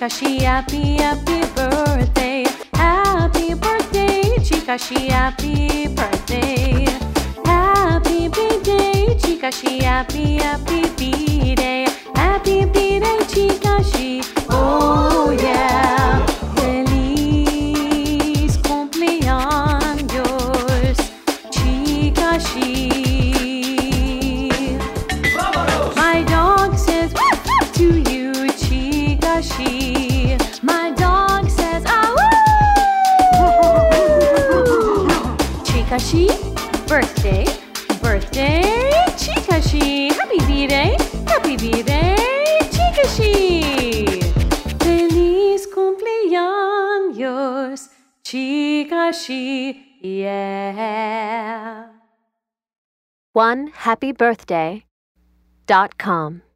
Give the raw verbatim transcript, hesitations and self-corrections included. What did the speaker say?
Chikashi, happy, happy birthday. Happy birthday, Chikashi, happy birthday. Happy B-Day, Chikashi, happy, happy B-Day. Happy B-Day, Chikashi, oh yeah. Feliz cumpleaños, Chikashi. My dog says to you, Chikashi. My dog says, ah woo! Chikashi, birthday, birthday, Chikashi. Happy B-Day, happy B-Day, Chikashi. Feliz cumpleaños, Chikashi, yeah. one happy birthday dot com